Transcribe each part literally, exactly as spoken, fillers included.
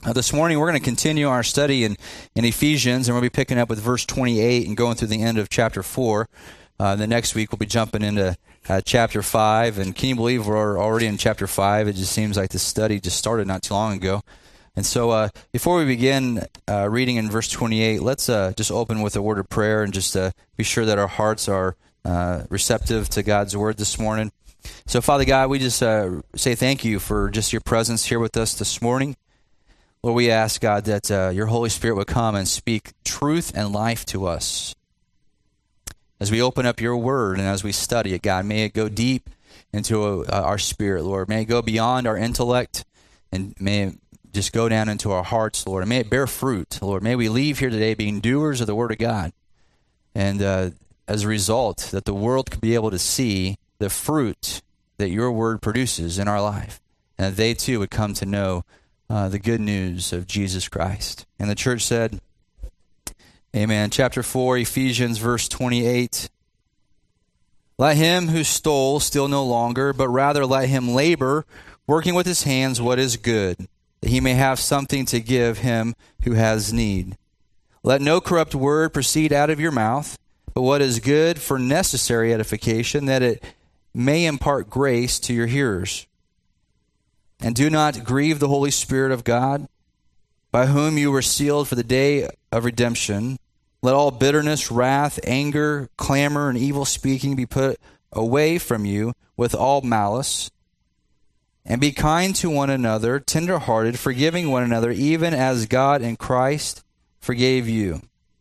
Uh, this morning, we're going to continue our study in, in Ephesians, and we'll be picking up with verse twenty-eight and going through the end of chapter four. Uh, the next week, we'll be jumping into uh, chapter five, and can you believe we're already in chapter five? It just seems like this study just started not too long ago. And so uh, before we begin uh, reading in verse twenty-eight, let's uh, just open with a word of prayer and just uh, be sure that our hearts are uh, receptive to God's word this morning. So, Father God, we just uh, say thank you for just your presence here with us this morning. Lord, we ask, God, that uh, your Holy Spirit would come and speak truth and life to us. As we open up your word and as we study it, God, may it go deep into uh, our spirit, Lord. May it go beyond our intellect, and may it just go down into our hearts, Lord. And may it bear fruit, Lord. May we leave here today being doers of the word of God. And uh, as a result, that the world could be able to see the fruit that your word produces in our life. And that they too would come to know Uh, the good news of Jesus Christ. And the church said, amen. Chapter four, Ephesians, verse twenty-eight. Let him who stole steal no longer, but rather let him labor, working with his hands what is good, that he may have something to give him who has need. Let no corrupt word proceed out of your mouth, but what is good for necessary edification, that it may impart grace to your hearers. And do not grieve the Holy Spirit of God, by whom you were sealed for the day of redemption. Let all bitterness, wrath, anger, clamor, and evil speaking be put away from you with all malice. And be kind to one another, tender-hearted, forgiving one another, even as God in Christ forgave you.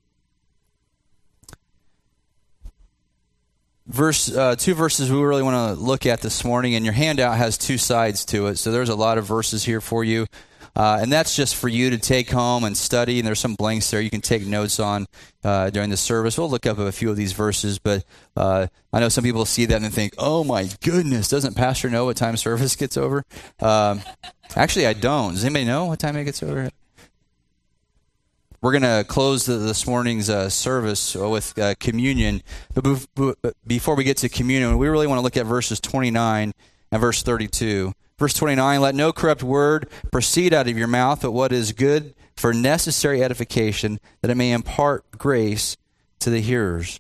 Verse uh, two verses we really want to look at this morning, and your handout has two sides to it, so there's a lot of verses here for you, uh, and that's just for you to take home and study, and there's some blanks there you can take notes on uh, during the service. We'll look up a few of these verses, but uh, I know some people see that and think, oh my goodness, doesn't Pastor know what time service gets over? Um, actually, I don't. Does anybody know what time it gets over? We're going to close the, this morning's uh, service with uh, communion. But be- be- before we get to communion, we really want to look at verses twenty-nine and verse thirty-two. Verse twenty-nine, let no corrupt word proceed out of your mouth, but what is good for necessary edification, that it may impart grace to the hearers.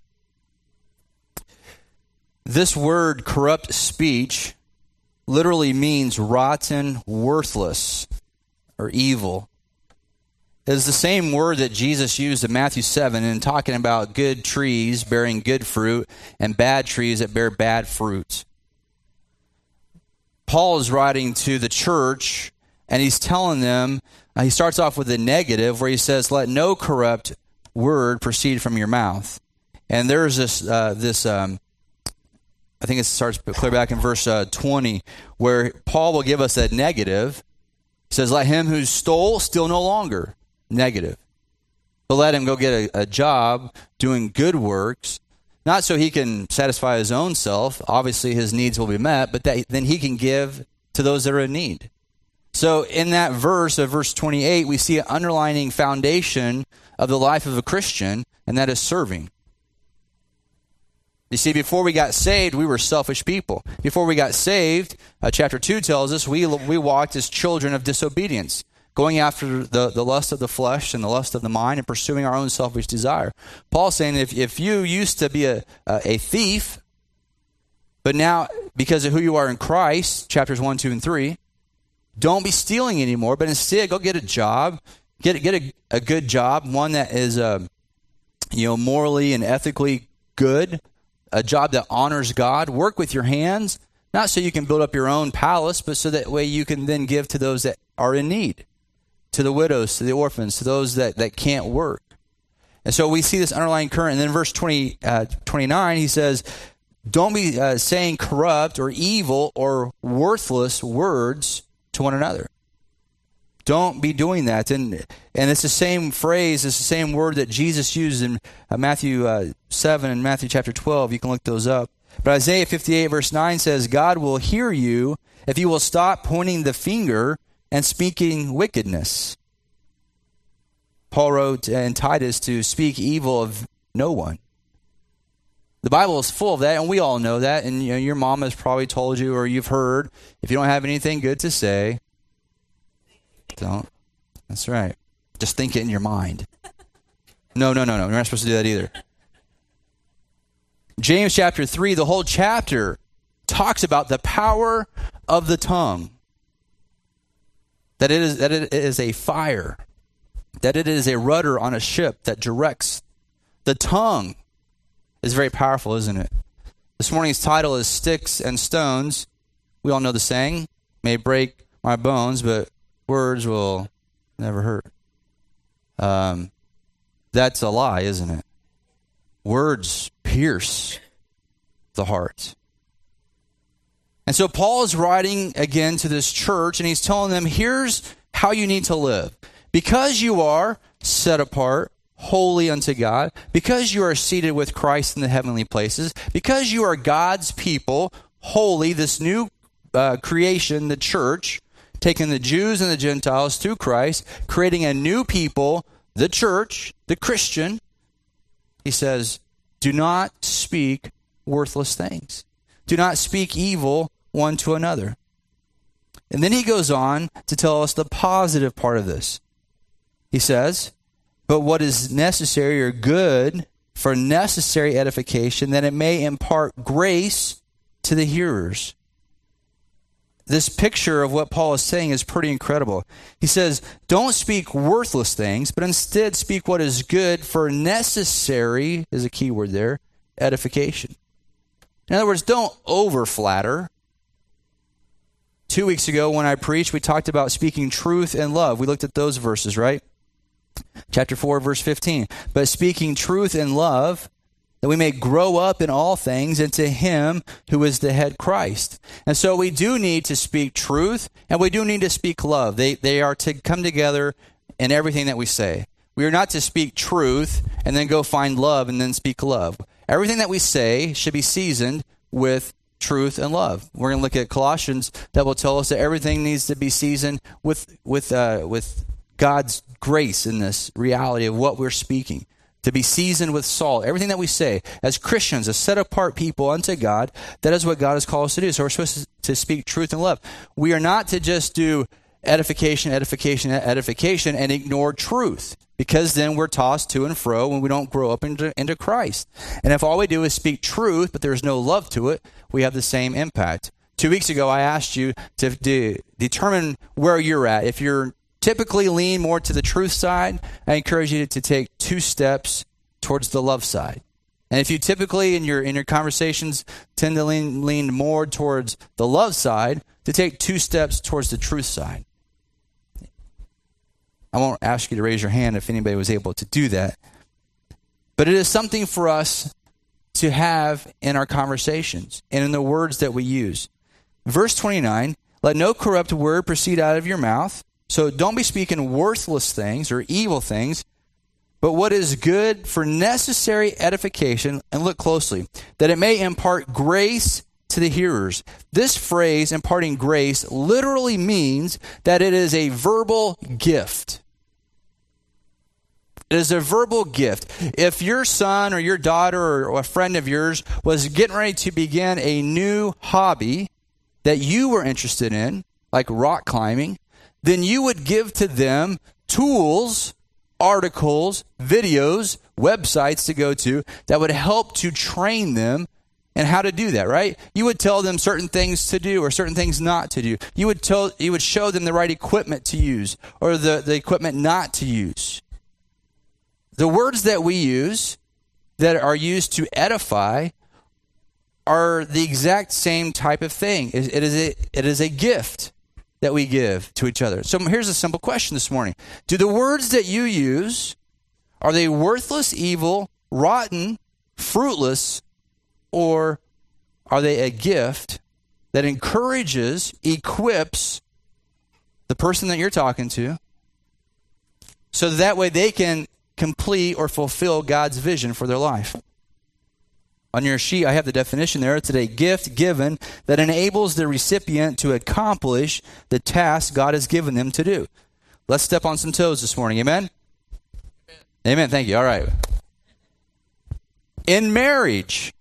This word, corrupt speech, literally means rotten, worthless, or evil. It is the same word that Jesus used in Matthew seven in talking about good trees bearing good fruit and bad trees that bear bad fruit. Paul is writing to the church, and he's telling them, uh, he starts off with a negative where he says, let no corrupt word proceed from your mouth. And there's this, uh, this um, I think it starts clear back in verse uh, twenty, where Paul will give us a negative. He says, let him who stole steal no longer. Negative. But let him go get a, a job doing good works, not so he can satisfy his own self. Obviously, his needs will be met, but that then he can give to those that are in need. So in that verse of verse twenty-eight, we see an underlining foundation of the life of a Christian, and that is serving. You see, before we got saved, we were selfish people. Before we got saved, uh, chapter two tells us we we walked as children of disobedience, going after the, the lust of the flesh and the lust of the mind and pursuing our own selfish desire. Paul's saying if, if you used to be a, a thief, but now because of who you are in Christ, chapters one, two, and three, don't be stealing anymore, but instead go get a job, get, get a, a good job, one that is uh, you know, morally and ethically good, a job that honors God. Work with your hands, not so you can build up your own palace, but so that way you can then give to those that are in need, to the widows, to the orphans, to those that, that can't work. And so we see this underlying current. And then verse twenty, uh, twenty-nine, he says, don't be uh, saying corrupt or evil or worthless words to one another. Don't be doing that. And and it's the same phrase, it's the same word that Jesus used in uh, Matthew uh, seven and Matthew chapter twelve. You can look those up. But Isaiah fifty-eight verse nine says, God will hear you if you will stop pointing the finger and speaking wickedness. Paul wrote in Titus to speak evil of no one. The Bible is full of that, and we all know that. And you know, your mom has probably told you, or you've heard, if you don't have anything good to say, don't. That's right. Just think it in your mind. No, no, no, no. You're not supposed to do that either. James chapter three, the whole chapter talks about the power of the tongue. That it is, that it is a fire. That it is a rudder on a ship that directs. The tongue is very powerful, isn't it? This morning's title is Sticks and Stones. We all know the saying, may break my bones, but words will never hurt. Um, that's a lie, isn't it? Words pierce the heart. And so Paul is writing again to this church, and he's telling them, here's how you need to live. Because you are set apart, holy unto God, because you are seated with Christ in the heavenly places, because you are God's people, holy, this new uh, creation, the church, taking the Jews and the Gentiles to Christ, creating a new people, the church, the Christian. He says, do not speak worthless things. Do not speak evil one to another. And then he goes on to tell us the positive part of this. He says, but what is necessary or good for necessary edification, that it may impart grace to the hearers. This picture of what Paul is saying is pretty incredible. He says, don't speak worthless things, but instead speak what is good for necessary, is a key word there, edification. In other words, don't over-flatter. Two weeks ago when I preached, we talked about speaking truth and love. We looked at those verses, right? Chapter four, verse fifteen. But speaking truth and love, that we may grow up in all things into him who is the head, Christ. And so we do need to speak truth, and we do need to speak love. They, they are to come together in everything that we say. We are not to speak truth and then go find love and then speak love. Everything that we say should be seasoned with truth and love. We're going to look at Colossians that will tell us that everything needs to be seasoned with with uh, with God's grace in this reality of what we're speaking. To be seasoned with salt. Everything that we say as Christians, as set apart people unto God, that is what God has called us to do. So we're supposed to speak truth and love. We are not to just do edification, edification, edification, and ignore truth. Because then we're tossed to and fro when we don't grow up into, into Christ. And if all we do is speak truth, but there's no love to it, we have the same impact. Two weeks ago, I asked you to de- determine where you're at. If you're typically lean more to the truth side, I encourage you to take two steps towards the love side. And if you typically in your in your conversations tend to lean lean more towards the love side, to take two steps towards the truth side. I won't ask you to raise your hand if anybody was able to do that. But it is something for us to have in our conversations and in the words that we use. Verse twenty-nine, let no corrupt word proceed out of your mouth. So don't be speaking worthless things or evil things, but what is good for necessary edification, and look closely, that it may impart grace to the hearers. This phrase, imparting grace, literally means that it is a verbal gift. It is a verbal gift. If your son or your daughter or a friend of yours was getting ready to begin a new hobby that you were interested in, like rock climbing, then you would give to them tools, articles, videos, websites to go to that would help to train them in how to do that, right? You would tell them certain things to do or certain things not to do. You would tell, you would show them the right equipment to use or the, the equipment not to use. The words that we use that are used to edify are the exact same type of thing. It, it is a, it is a gift that we give to each other. So here's a simple question this morning. Do the words that you use, are they worthless, evil, rotten, fruitless, or are they a gift that encourages, equips the person that you're talking to so that, that way they can complete or fulfill God's vision for their life? On your sheet, I have the definition there. It's a gift given that enables the recipient to accomplish the task God has given them to do. Let's step on some toes this morning. Amen? Amen. Amen. Thank you. All right. In marriage,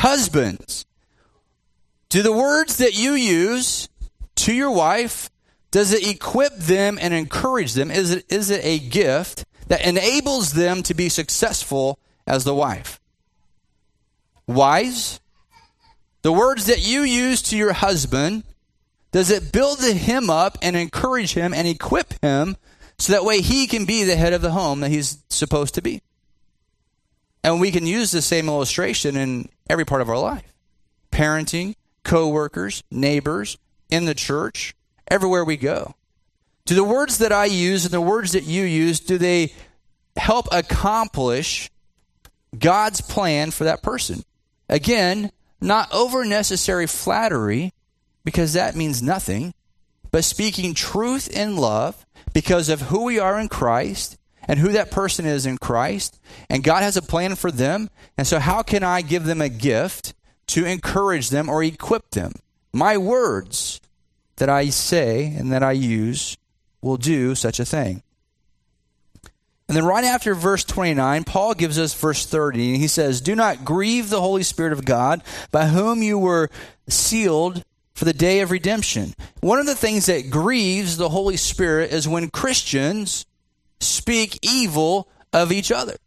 husbands, do the words that you use to your wife Does it equip them and encourage them? Is it, is it a gift that enables them to be successful as the wife? Wives, the words that you use to your husband, does it build him up and encourage him and equip him so that way he can be the head of the home that he's supposed to be? And we can use the same illustration in every part of our life. Parenting, co-workers, neighbors, in the church, everywhere we go. Do the words that I use and the words that you use, do they help accomplish God's plan for that person? Again, not over necessary flattery, because that means nothing, but speaking truth in love because of who we are in Christ and who that person is in Christ, and God has a plan for them. And so how can I give them a gift to encourage them or equip them? My words that I say and that I use will do such a thing. And then right after verse twenty-nine, Paul gives us verse thirty, and he says, "Do not grieve the Holy Spirit of God, by whom you were sealed for the day of redemption." One of the things that grieves the Holy Spirit is when Christians speak evil of each other.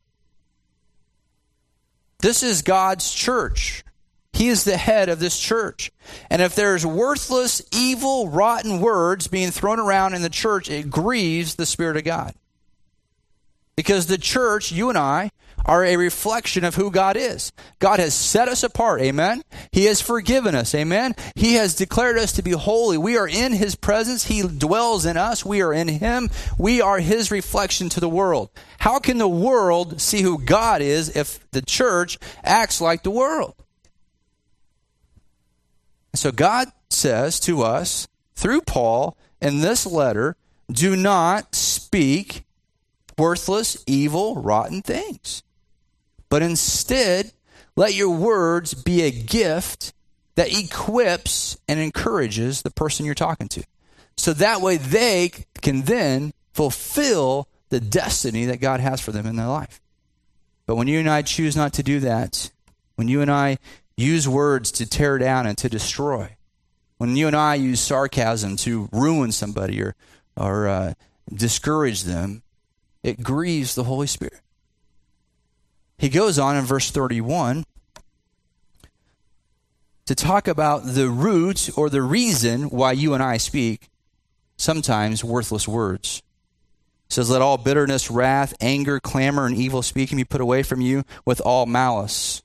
This is God's church. He is the head of this church. And if there's worthless, evil, rotten words being thrown around in the church, it grieves the Spirit of God. Because the church, you and I, are a reflection of who God is. God has set us apart, amen? He has forgiven us, amen? He has declared us to be holy. We are in His presence. He dwells in us. We are in Him. We are His reflection to the world. How can the world see who God is if the church acts like the world? So God says to us, through Paul, in this letter, do not speak worthless, evil, rotten things. But instead, let your words be a gift that equips and encourages the person you're talking to. So that way they can then fulfill the destiny that God has for them in their life. But when you and I choose not to do that, when you and I use words to tear down and to destroy, when you and I use sarcasm to ruin somebody or, or uh, discourage them, it grieves the Holy Spirit. He goes on in verse thirty-one to talk about the root or the reason why you and I speak sometimes worthless words. It says, "Let all bitterness, wrath, anger, clamor, and evil speaking be put away from you with all malice."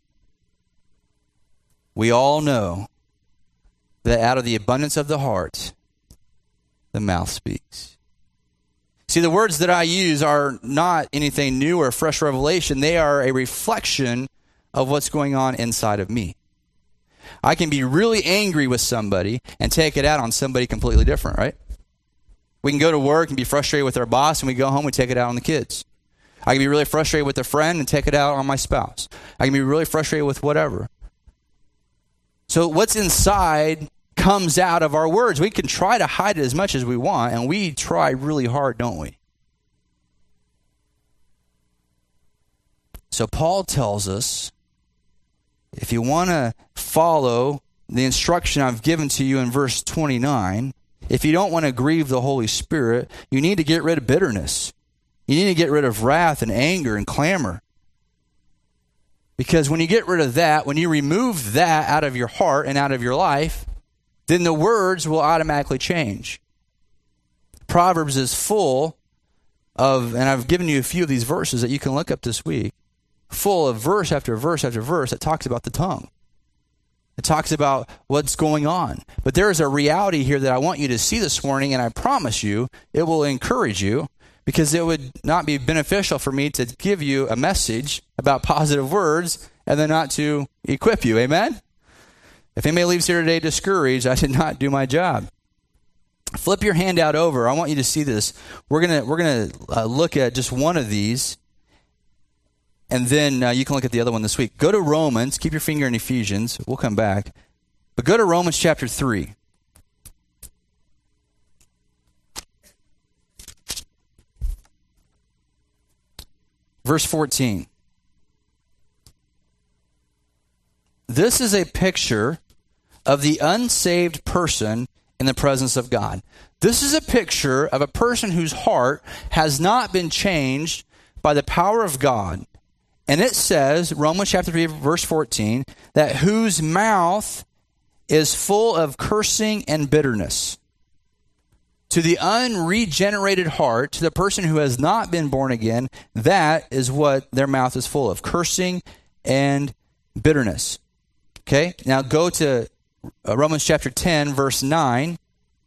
We all know that out of the abundance of the heart, the mouth speaks. See, the words that I use are not anything new or fresh revelation. They are a reflection of what's going on inside of me. I can be really angry with somebody and take it out on somebody completely different, right? We can go to work and be frustrated with our boss, and we go home and take it out on the kids. I can be really frustrated with a friend and take it out on my spouse. I can be really frustrated with whatever. So what's inside comes out of our words. We can try to hide it as much as we want, and we try really hard, don't we? So Paul tells us, if you want to follow the instruction I've given to you in verse twenty-nine, if you don't want to grieve the Holy Spirit, you need to get rid of bitterness. You need to get rid of wrath and anger and clamor. Because when you get rid of that, when you remove that out of your heart and out of your life, then the words will automatically change. Proverbs is full of, and I've given you a few of these verses that you can look up this week, full of verse after verse after verse that talks about the tongue. It talks about what's going on. But there is a reality here that I want you to see this morning, and I promise you it will encourage you, because it would not be beneficial for me to give you a message about positive words and then not to equip you. Amen? If anybody leaves here today discouraged, I did not do my job. Flip your handout over. I want you to see this. We're gonna we're gonna uh, look at just one of these, and then uh, you can look at the other one this week. Go to Romans. Keep your finger in Ephesians. We'll come back, but go to Romans chapter three. Verse fourteen. This is a picture of the unsaved person in the presence of God. This is a picture of a person whose heart has not been changed by the power of God. And it says, Romans chapter three, verse fourteen, that whose mouth is full of cursing and bitterness. To the unregenerated heart, to the person who has not been born again, that is what their mouth is full of, cursing and bitterness. Okay, now go to Romans chapter ten, verse nine.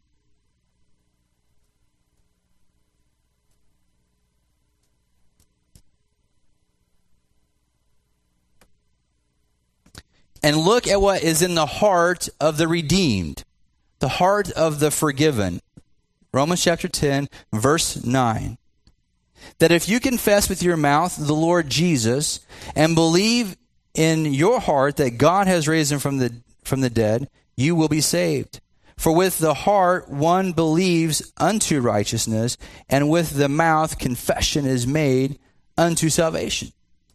And look at what is in the heart of the redeemed, the heart of the forgiven. Romans chapter ten, verse nine. That if you confess with your mouth the Lord Jesus and believe in your heart that God has raised him from the from the dead, you will be saved. For with the heart one believes unto righteousness, and with the mouth confession is made unto salvation.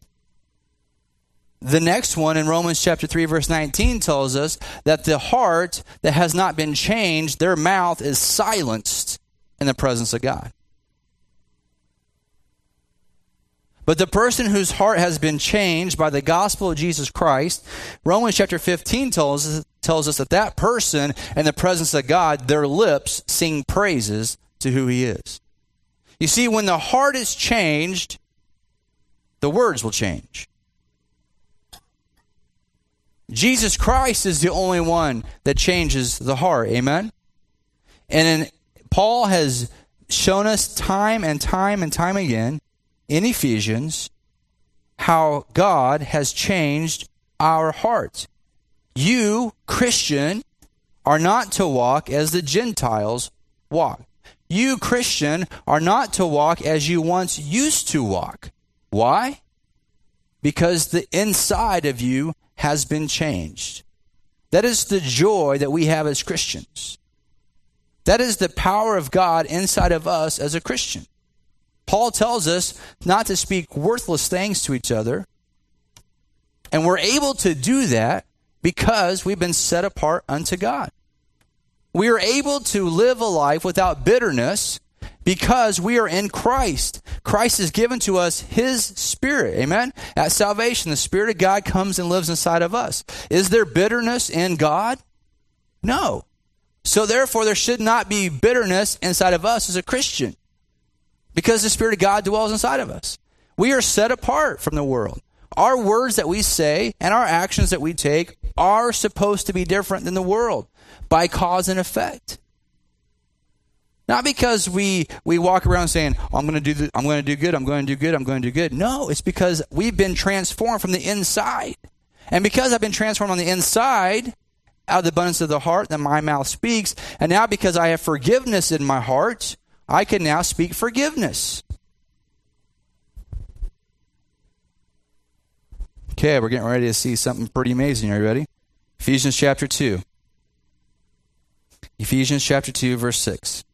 The next one in Romans chapter three, verse nineteen tells us that the heart that has not been changed, their mouth is silenced in the presence of God. But the person whose heart has been changed by the gospel of Jesus Christ, Romans chapter fifteen tells us, tells us that that person in the presence of God, their lips sing praises to who he is. You see, when the heart is changed, the words will change. Jesus Christ is the only one that changes the heart. Amen? And in, Paul has shown us time and time and time again in Ephesians how God has changed our hearts. You, Christian, are not to walk as the Gentiles walk. You, Christian, are not to walk as you once used to walk. Why? Because the inside of you has been changed. That is the joy that we have as Christians. That is the power of God inside of us as a Christian. Paul tells us not to speak worthless things to each other. And we're able to do that because we've been set apart unto God. We are able to live a life without bitterness because we are in Christ. Christ has given to us his Spirit. Amen? At salvation, the Spirit of God comes and lives inside of us. Is there bitterness in God? No. So therefore, there should not be bitterness inside of us as a Christian because the Spirit of God dwells inside of us. We are set apart from the world. Our words that we say and our actions that we take are supposed to be different than the world by cause and effect. Not because we, we walk around saying, oh, I'm going to do the, I'm going to do good, I'm going to do good, I'm going to do good. No, it's because we've been transformed from the inside. And because I've been transformed on the inside, out of the abundance of the heart, then my mouth speaks. And now because I have forgiveness in my heart, I can now speak forgiveness. Okay, we're getting ready to see something pretty amazing. Are you ready? Ephesians chapter two. Ephesians chapter two, verse six.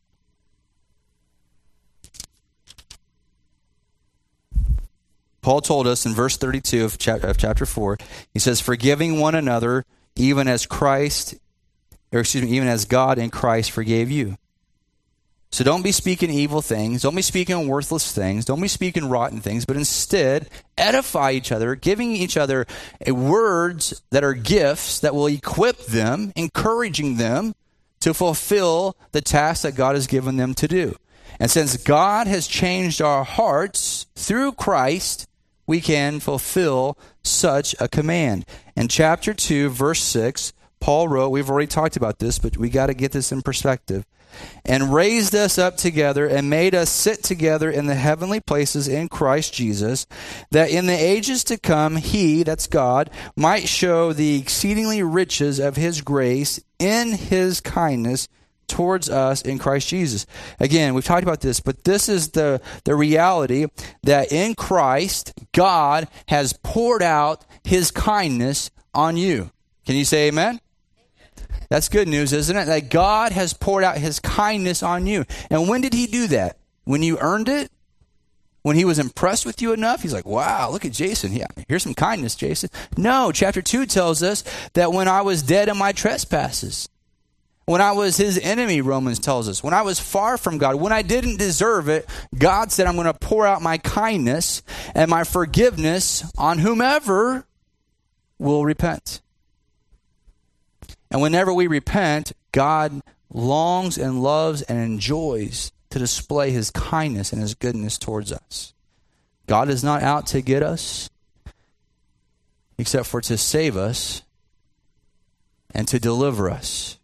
Paul told us in verse thirty-two of chapter, of chapter four, he says, forgiving one another, even as Christ, or excuse me, even as God in Christ forgave you. So don't be speaking evil things. Don't be speaking worthless things. Don't be speaking rotten things, but instead edify each other, giving each other a words that are gifts that will equip them, encouraging them to fulfill the task that God has given them to do. And since God has changed our hearts through Christ, we can fulfill such a command. In chapter two, verse six, Paul wrote, we've already talked about this, but we got to get this in perspective. And raised us up together and made us sit together in the heavenly places in Christ Jesus, that in the ages to come he, that's God, might show the exceedingly riches of his grace in his kindness towards us in Christ Jesus. Again, we've talked about this, but this is the, the reality that in Christ, God has poured out his kindness on you. Can you say amen? That's good news, isn't it? That God has poured out his kindness on you. And when did he do that? When you earned it? When he was impressed with you enough? He's like, wow, look at Jason. Yeah, here's some kindness, Jason. No, chapter two tells us that when I was dead in my trespasses, When I was his enemy, Romans tells us. When I was far from God, when I didn't deserve it, God said, I'm going to pour out my kindness and my forgiveness on whomever will repent. And whenever we repent, God longs and loves and enjoys to display his kindness and his goodness towards us. God is not out to get us, except for to save us and to deliver us.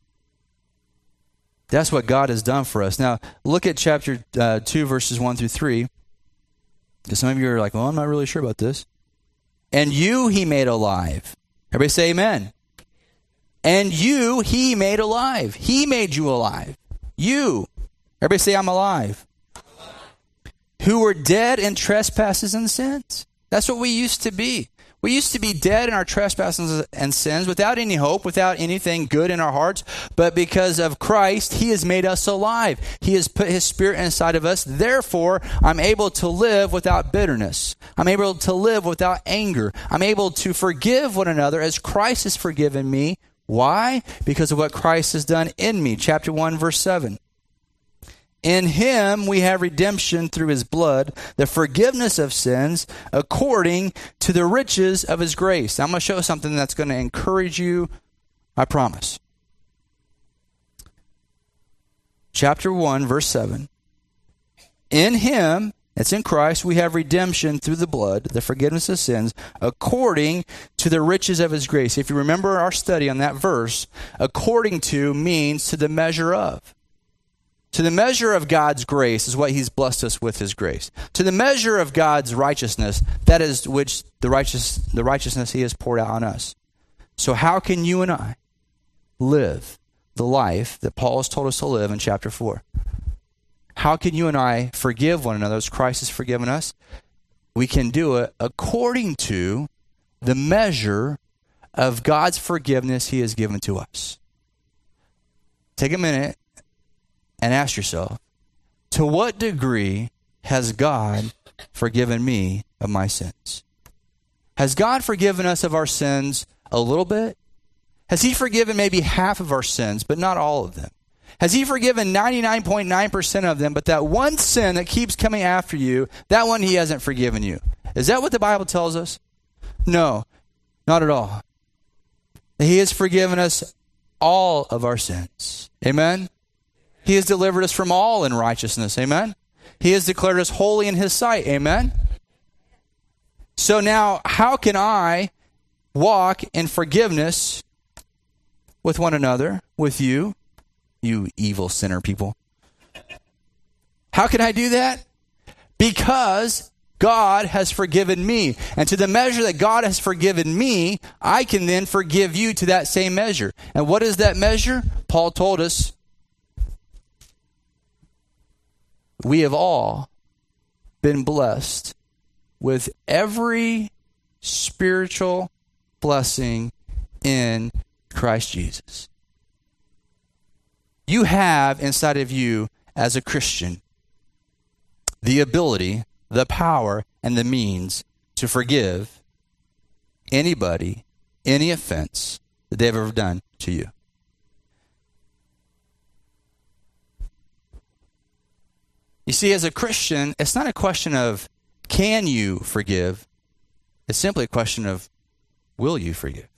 That's what God has done for us. Now, look at chapter uh, two, verses one through three. Because some of you are like, well, I'm not really sure about this. And you he made alive. Everybody say amen. And you he made alive. He made you alive. You. Everybody say I'm alive. Who were dead in trespasses and sins. That's what we used to be. We used to be dead in our trespasses and sins without any hope, without anything good in our hearts. But because of Christ, he has made us alive. He has put his spirit inside of us. Therefore, I'm able to live without bitterness. I'm able to live without anger. I'm able to forgive one another as Christ has forgiven me. Why? Because of what Christ has done in me. Chapter one, verse seven. In him we have redemption through his blood, the forgiveness of sins, according to the riches of his grace. Now, I'm going to show something that's going to encourage you, I promise. Chapter one, verse seven. In him, it's in Christ, we have redemption through the blood, the forgiveness of sins, according to the riches of his grace. If you remember our study on that verse, according to means to the measure of. To the measure of God's grace is what he's blessed us with, his grace. To the measure of God's righteousness, that is which the righteous the righteousness he has poured out on us. So how can you and I live the life that Paul has told us to live in chapter four? How can you and I forgive one another as Christ has forgiven us? We can do it according to the measure of God's forgiveness he has given to us. Take a minute and ask yourself, to what degree has God forgiven me of my sins? Has God forgiven us of our sins a little bit? Has he forgiven maybe half of our sins, but not all of them? Has he forgiven ninety-nine point nine percent of them, but that one sin that keeps coming after you, that one he hasn't forgiven you? Is that what the Bible tells us? No, not at all. He has forgiven us all of our sins. Amen? He has delivered us from all unrighteousness. Amen? He has declared us holy in his sight. Amen? So now, how can I walk in forgiveness with one another, with you, you evil sinner people? How can I do that? Because God has forgiven me. And to the measure that God has forgiven me, I can then forgive you to that same measure. And what is that measure? Paul told us, we have all been blessed with every spiritual blessing in Christ Jesus. You have inside of you as a Christian the ability, the power, and the means to forgive anybody, any offense that they've ever done to you. You see, as a Christian, it's not a question of can you forgive? It's simply a question of will you forgive?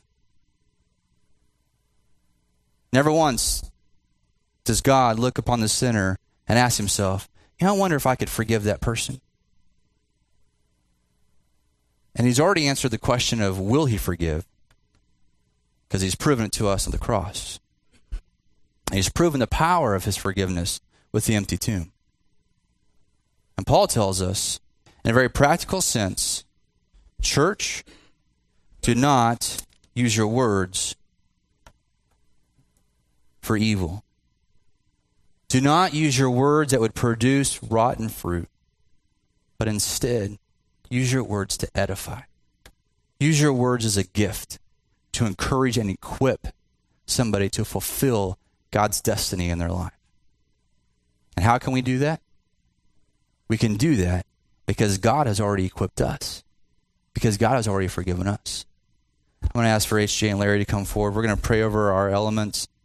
Never once does God look upon the sinner and ask himself, you know, I wonder if I could forgive that person. And he's already answered the question of will he forgive? Because he's proven it to us on the cross. And he's proven the power of his forgiveness with the empty tomb. And Paul tells us, in a very practical sense, church, do not use your words for evil. Do not use your words that would produce rotten fruit, but instead, use your words to edify. Use your words as a gift to encourage and equip somebody to fulfill God's destiny in their life. And how can we do that? We can do that because God has already equipped us, because God has already forgiven us. I'm going to ask for H J and Larry to come forward. We're going to pray over our elements.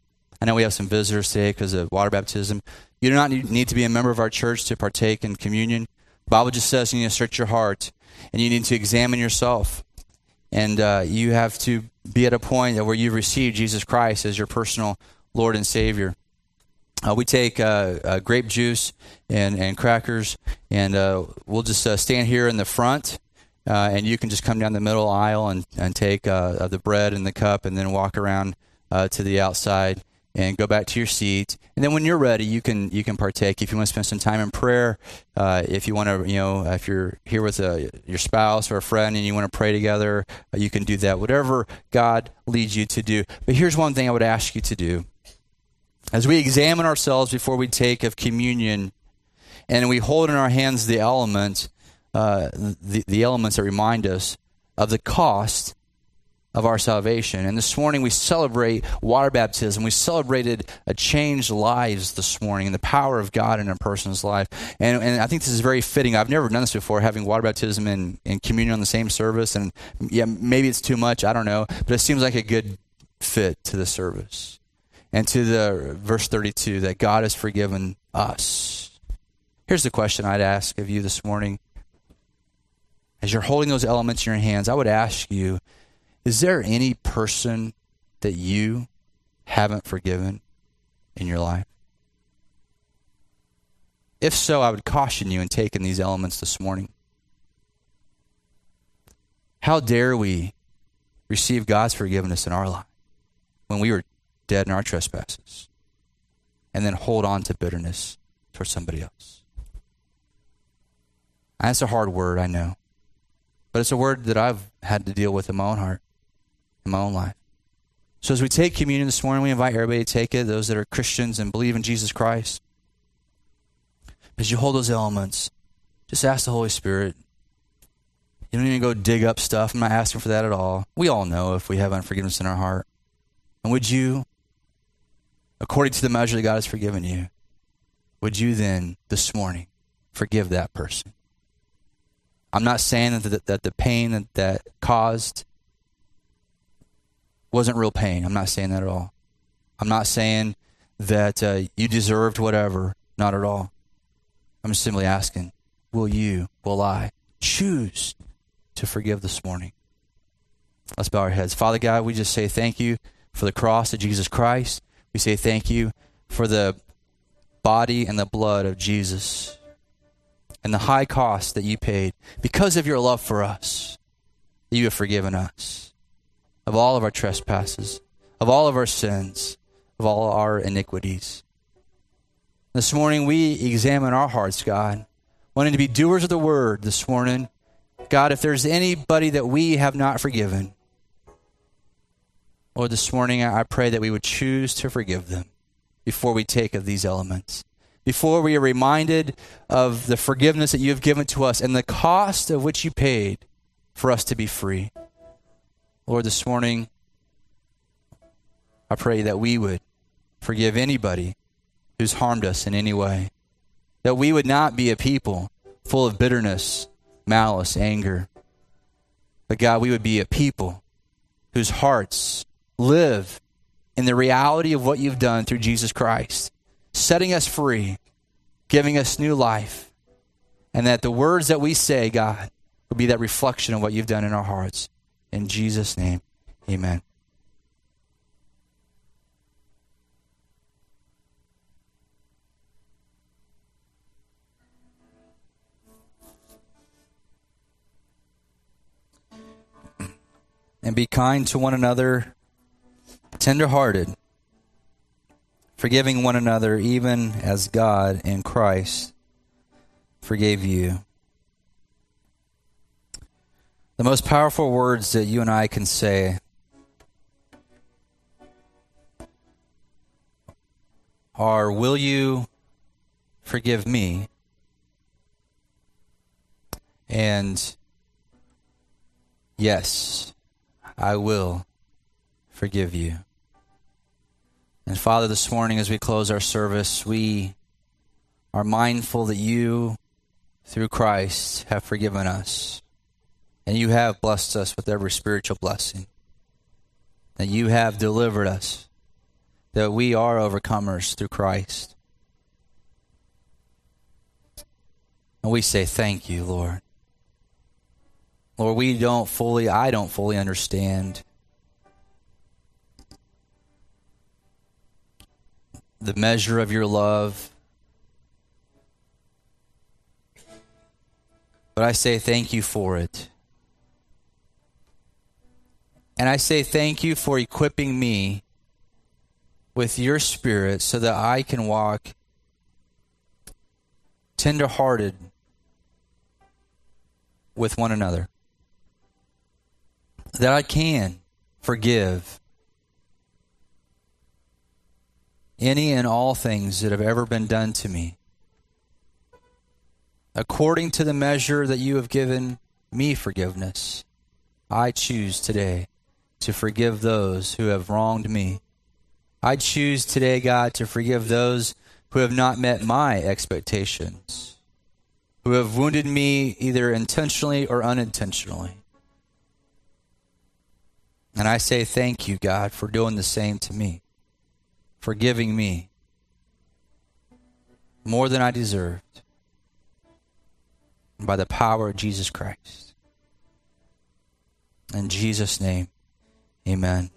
I know we have some visitors today because of water baptism. You do not need to be a member of our church to partake in communion. The Bible just says you need to search your heart, and you need to examine yourself. And uh, you have to be at a point where you've received Jesus Christ as your personal Lord and Savior. Uh, we take uh, uh, grape juice and, and crackers, and uh, we'll just uh, stand here in the front, uh, and you can just come down the middle aisle and, and take uh, the bread and the cup and then walk around uh, to the outside and go back to your seat. And then when you're ready, you can you can partake. If you want to spend some time in prayer, uh, if you want to, you know, if you're here with a, your spouse or a friend and you want to pray together, uh, you can do that. Whatever God leads you to do. But here's one thing I would ask you to do. As we examine ourselves before we take of communion, and we hold in our hands the element, uh, the, the elements that remind us of the cost of our salvation. And this morning we celebrate water baptism. We celebrated a changed lives this morning and the power of God in a person's life. And, and I think this is very fitting. I've never done this before, having water baptism and, and communion on the same service. And yeah, maybe it's too much. I don't know. But it seems like a good fit to the service. And to the verse thirty-two, that God has forgiven us. Here's the question I'd ask of you this morning. As you're holding those elements in your hands, I would ask you, is there any person that you haven't forgiven in your life? If so, I would caution you in taking these elements this morning. How dare we receive God's forgiveness in our life when we were dead in our trespasses, and then hold on to bitterness towards somebody else? That's a hard word, I know. But it's a word that I've had to deal with in my own heart, in my own life. So as we take communion this morning, we invite everybody to take it, those that are Christians and believe in Jesus Christ. As you hold those elements, just ask the Holy Spirit. You don't need to go dig up stuff. I'm not asking for that at all. We all know if we have unforgiveness in our heart. And would you, according to the measure that God has forgiven you, would you then, this morning, forgive that person? I'm not saying that the, that the pain that that caused wasn't real pain. I'm not saying that at all. I'm not saying that uh, you deserved whatever. Not at all. I'm just simply asking, will you, will I, choose to forgive this morning? Let's bow our heads. Father God, we just say thank you for the cross of Jesus Christ. We say thank you for the body and the blood of Jesus and the high cost that you paid because of your love for us. You have forgiven us of all of our trespasses, of all of our sins, of all our iniquities. This morning we examine our hearts, God, wanting to be doers of the word this morning. God, if there's anybody that we have not forgiven, Lord, this morning I pray that we would choose to forgive them before we take of these elements, before we are reminded of the forgiveness that you have given to us and the cost of which you paid for us to be free. Lord, this morning I pray that we would forgive anybody who's harmed us in any way, that we would not be a people full of bitterness, malice, anger, but God, we would be a people whose hearts live in the reality of what you've done through Jesus Christ, setting us free, giving us new life, and that the words that we say, God, will be that reflection of what you've done in our hearts. In Jesus' name, amen. And be kind to one another, tender-hearted, forgiving one another, even as God in Christ forgave you. The most powerful words that you and I can say are, will you forgive me? And yes, I will forgive you. And Father, this morning as we close our service, we are mindful that you, through Christ, have forgiven us. And you have blessed us with every spiritual blessing. That you have delivered us. that we are overcomers through Christ. And we say thank you, Lord. Lord, we don't fully, I don't fully understand the measure of your love. But I say thank you for it. And I say thank you for equipping me with your Spirit so that I can walk tender-hearted with one another. That I can forgive any and all things that have ever been done to me, according to the measure that you have given me forgiveness. I choose today to forgive those who have wronged me. I choose today, God, to forgive those who have not met my expectations, who have wounded me either intentionally or unintentionally. And I say thank you, God, for doing the same to me, forgiving me more than I deserved by the power of Jesus Christ. In Jesus' name, amen.